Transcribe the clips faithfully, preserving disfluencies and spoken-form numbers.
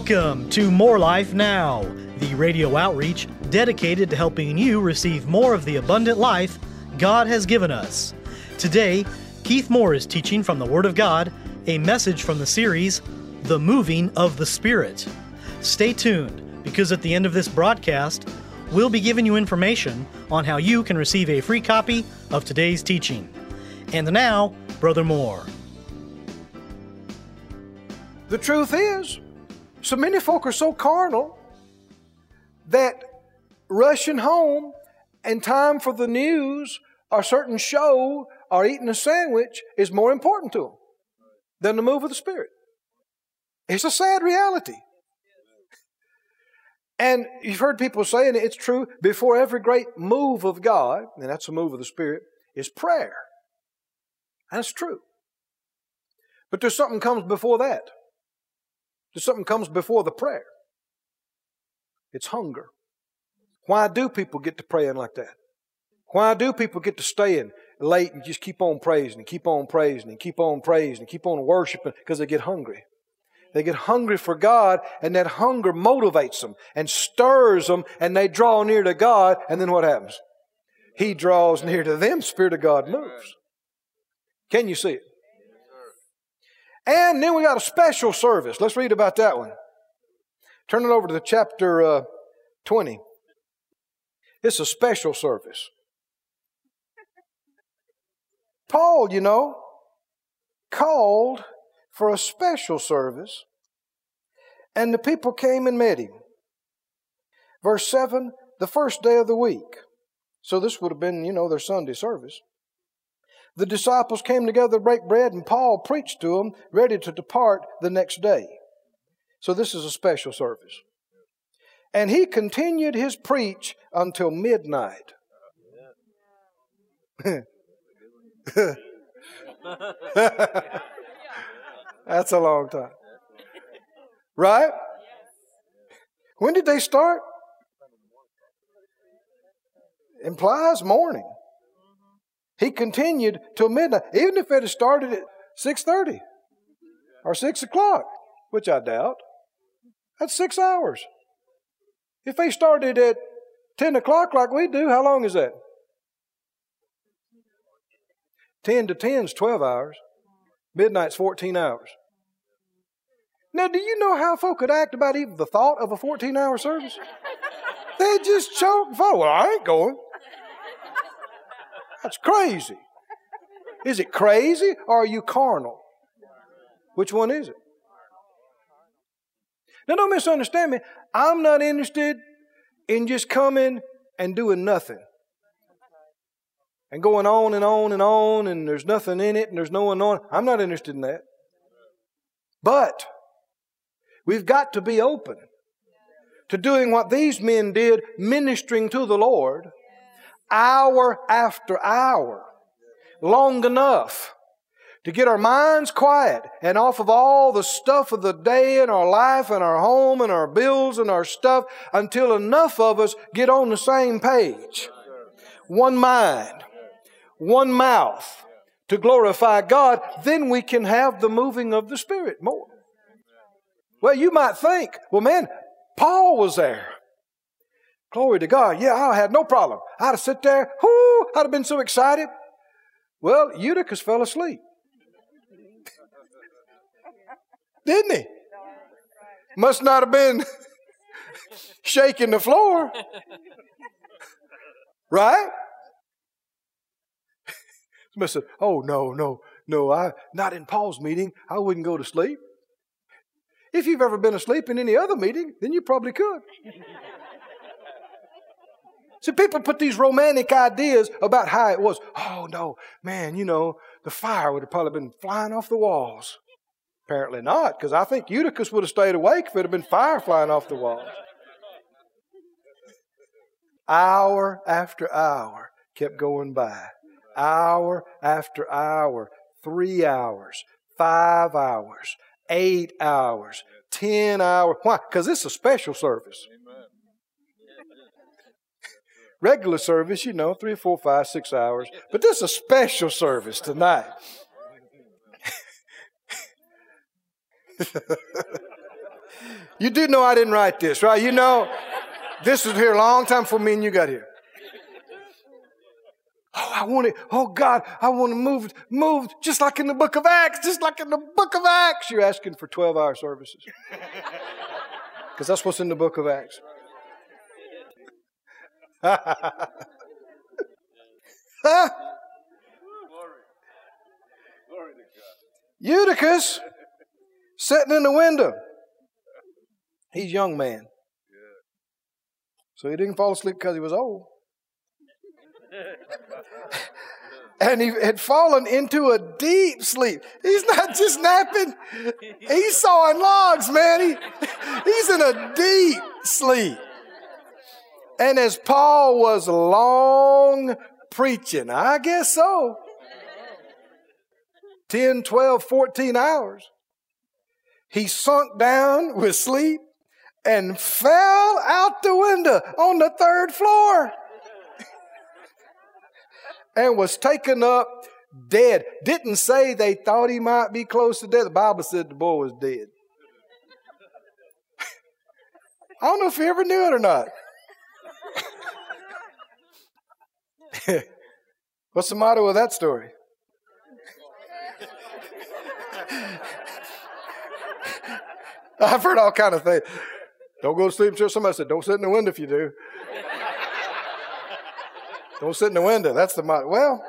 Welcome to More Life Now, the radio outreach dedicated to helping you receive more of the abundant life God has given us. Today, Keith Moore is teaching from the Word of God, a message from the series, The Moving of the Spirit. Stay tuned, because at the end of this broadcast, we'll be giving you information on how you can receive a free copy of today's teaching. And now, Brother Moore. The truth is, so many folk are so carnal that rushing home and time for the news or certain show or eating a sandwich is more important to them than the move of the Spirit. It's a sad reality. And you've heard people say, and it's true, before every great move of God, and that's a move of the Spirit, is prayer. That's true. But there's something comes before that. There's something comes before the prayer. It's hunger. Why do people get to praying like that? Why do people get to staying late and just keep on praising and keep on praising and keep on praising and keep on worshiping? Because they get hungry. They get hungry for God, and that hunger motivates them and stirs them, and they draw near to God, and then what happens? He draws near to them, Spirit of God moves. Can you see it? And then we got a special service. Let's read about that one. Turn it over to the chapter uh, twenty. It's a special service. Paul, you know, called for a special service, and the people came and met him. Verse seven, the first day of the week. So this would have been, you know, their Sunday service. The disciples came together to break bread, and Paul preached to them, ready to depart the next day. So this is a special service. And he continued his preach until midnight. That's a long time. Right? When did they start? Implies morning. He continued till midnight, even if it had started at six thirty or six o'clock, which I doubt. That's six hours. If they started at ten o'clock like we do, how long is that? ten to ten is twelve hours. Midnight's fourteen hours. Now, do you know how folk could act about even the thought of a fourteen-hour service? They just choke and fall. Well, I ain't going. That's crazy. Is it crazy or are you carnal? Which one is it? Now, don't misunderstand me. I'm not interested in just coming and doing nothing. And going on and on and on, and there's nothing in it, and there's no one on. I'm not interested in that. But we've got to be open to doing what these men did, ministering to the Lord, hour after hour, long enough to get our minds quiet and off of all the stuff of the day and our life and our home and our bills and our stuff, until enough of us get on the same page. One mind. One mouth to glorify God, then we can have the moving of the Spirit more. Well, you might think, well, man, Paul was there. Glory to God. Yeah, I had no problem. I'd have sit there, whoo, I'd have been so excited. Well, Eutychus fell asleep. Didn't he? Must not have been shaking the floor. Right? Somebody said, oh, no, no, no, I not in Paul's meeting. I wouldn't go to sleep. If you've ever been asleep in any other meeting, then you probably could. See, people put these romantic ideas about how it was. Oh, no, man, you know, the fire would have probably been flying off the walls. Apparently not, because I think Eutychus would have stayed awake if it had been fire flying off the walls. Hour after hour kept going by. Hour after hour. Three hours. Five hours. Eight hours. Ten hours. Why? Because it's a special service. Regular service, you know, three, four, five, six hours. But this is a special service tonight. You do know I didn't write this, right? You know, this was here a long time before me and you got here. Oh, I want it. Oh, God, I want to move, move just like in the book of Acts, just like in the book of Acts. You're asking for twelve-hour services. Because that's what's in the book of Acts. Eutychus sitting in the window. He's a young man. So he didn't fall asleep because he was old. And he had fallen into a deep sleep. He's not just napping. He's sawing logs, man. He, he's in a deep sleep. And as Paul was long preaching, I guess so, ten, twelve, fourteen hours, he sunk down with sleep and fell out the window on the third floor. And was taken up dead. Didn't say they thought he might be close to death. The Bible said the boy was dead. I don't know if he ever knew it or not. What's the motto of that story? I've heard all kind of things. Don't go to sleep until somebody said, don't sit in the window if you do. Don't sit in the window. That's the motto. Well,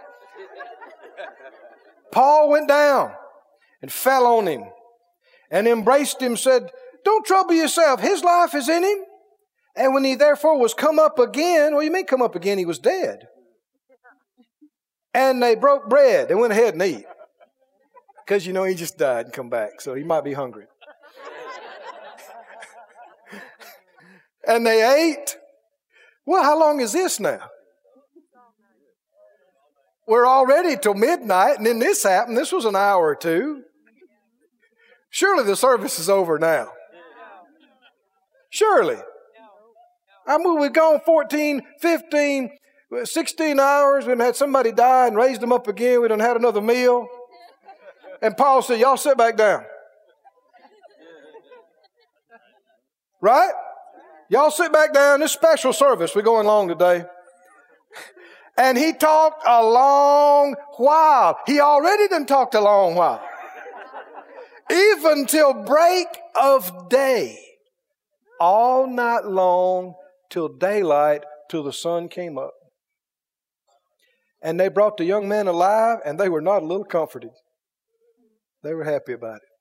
Paul went down and fell on him and embraced him, said, don't trouble yourself. His life is in him. And when he therefore was come up again, what do you mean come up again? He was dead. And they broke bread. They went ahead and ate. Because, you know, he just died and come back. So he might be hungry. And they ate. Well, how long is this now? We're already till midnight, and then this happened. This was an hour or two. Surely the service is over now. Surely. I mean, we've gone fourteen, fifteen, sixteen hours. We've had somebody die and raised them up again. We done had another meal. And Paul said, y'all sit back down. Right? Y'all sit back down. This special service. We're going long today. And he talked a long while. He already done talked a long while. Even till break of day. All night long till daylight, till the sun came up. And they brought the young man alive, and they were not a little comforted. They were happy about it.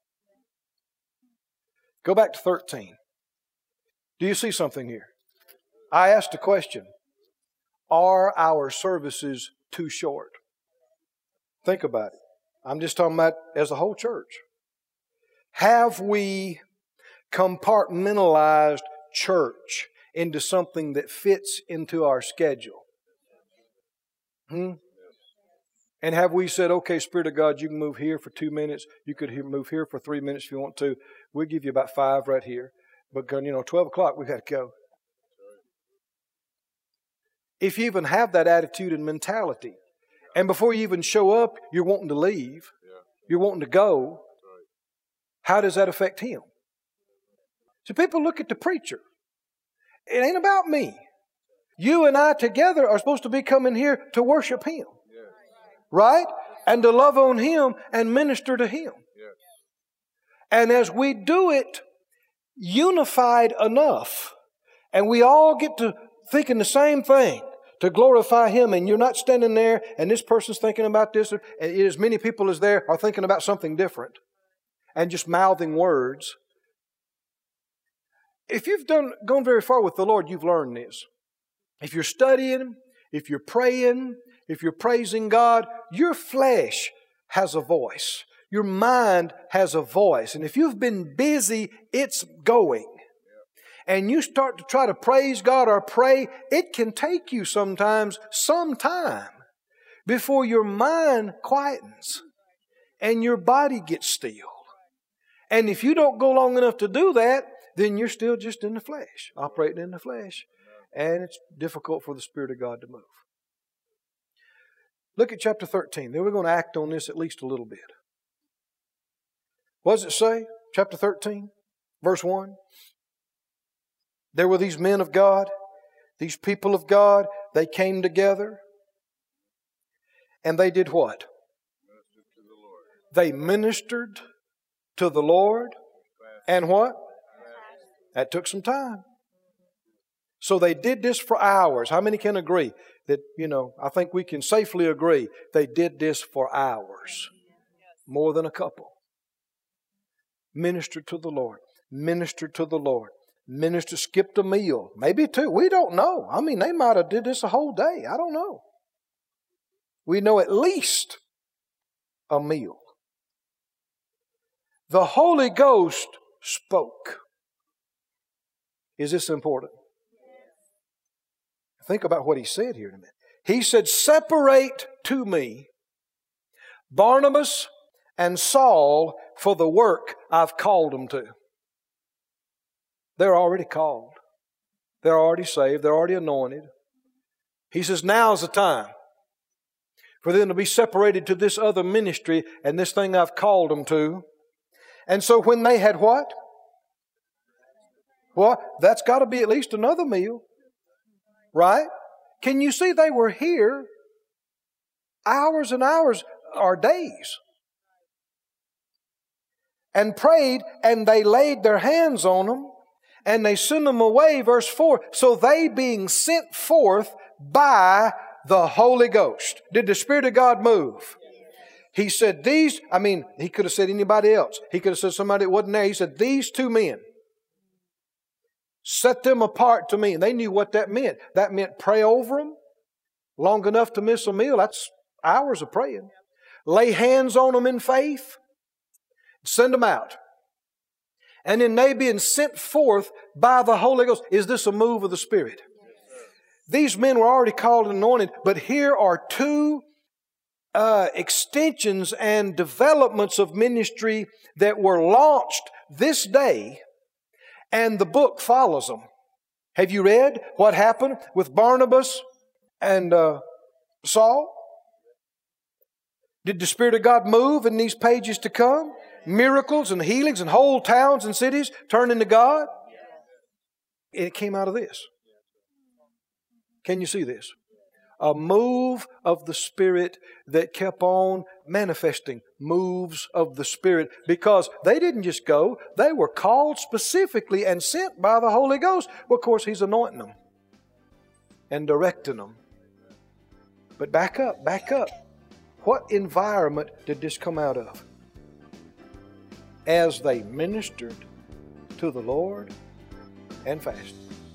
Go back to thirteen. Do you see something here? I asked a question. Are our services too short? Think about it. I'm just talking about as a whole church. Have we compartmentalized church into something that fits into our schedule? Hmm? And have we said, okay, Spirit of God, you can move here for two minutes. You could move here for three minutes if you want to. We'll give you about five right here. But, you know, twelve o'clock, we've got to go. If you even have that attitude and mentality, and before you even show up, you're wanting to leave, you're wanting to go, how does that affect him? So people look at the preacher. It ain't about me. You and I together are supposed to be coming here to worship him. Right? And to love on him and minister to him. And as we do it unified enough, and we all get to thinking the same thing, to glorify him, and you're not standing there and this person's thinking about this, and as many people as there are thinking about something different and just mouthing words. If you've done gone very far with the Lord, you've learned this. If you're studying, if you're praying, if you're praising God, your flesh has a voice. Your mind has a voice. And if you've been busy, it's going. And you start to try to praise God or pray, it can take you sometimes some time before your mind quietens and your body gets still. And if you don't go long enough to do that, then you're still just in the flesh, operating in the flesh. And it's difficult for the Spirit of God to move. Look at chapter thirteen. Then we're going to act on this at least a little bit. What does it say? Chapter thirteen, verse one. There were these men of God, these people of God. They came together. And they did what? They ministered to the Lord. And what? That took some time. So they did this for hours. How many can agree that, you know, I think we can safely agree they did this for hours. More than a couple. Ministered to the Lord. Ministered to the Lord. Ministered, skipped a meal. Maybe two. We don't know. I mean, they might have did this a whole day. I don't know. We know at least a meal. The Holy Ghost spoke. Is this important? Think about what he said here in a minute. He said, separate to me Barnabas and Saul for the work I've called them to. They're already called. They're already saved. They're already anointed. He says, now's the time for them to be separated to this other ministry and this thing I've called them to. And so when they had what? Well, that's got to be at least another meal. Right? Can you see they were here hours and hours or days? And prayed, and they laid their hands on them, and they sent them away, verse four. So they being sent forth by the Holy Ghost. Did the Spirit of God move? He said these, I mean, he could have said anybody else. He could have said somebody that wasn't there. He said these two men. Set them apart to me. And they knew what that meant. That meant pray over them long enough to miss a meal. That's hours of praying. Lay hands on them in faith. Send them out. And then they being sent forth by the Holy Ghost. Is this a move of the Spirit? These men were already called and anointed, but here are two uh, extensions and developments of ministry that were launched this day. And the book follows them. Have you read what happened with Barnabas and uh, Saul? Did the Spirit of God move in these pages to come? Miracles and healings and whole towns and cities turned into God? It came out of this. Can you see this? A move of the Spirit that kept on manifesting moves of the Spirit, because they didn't just go, they were called specifically and sent by the Holy Ghost. Well, of course, He's anointing them and directing them. But back up, back up. What environment did this come out of? As they ministered to the Lord and fasted.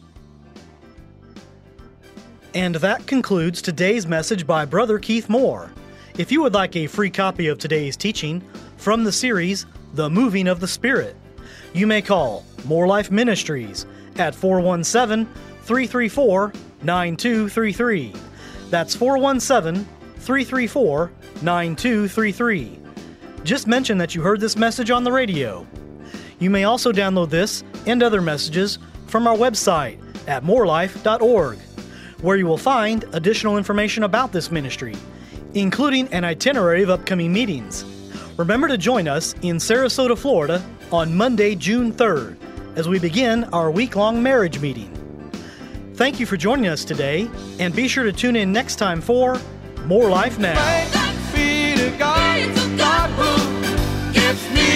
And that concludes today's message by Brother Keith Moore. If you would like a free copy of today's teaching from the series, The Moving of the Spirit, you may call More Life Ministries at four one seven, three three four, nine two three three. That's four one seven, three three four, nine two three three. Just mention that you heard this message on the radio. You may also download this and other messages from our website at more life dot org. where you will find additional information about this ministry, including an itinerary of upcoming meetings. Remember to join us in Sarasota, Florida on Monday, June third, as we begin our week-long marriage meeting. Thank you for joining us today, and be sure to tune in next time for More Life Now. Thanks be to God, God who gives me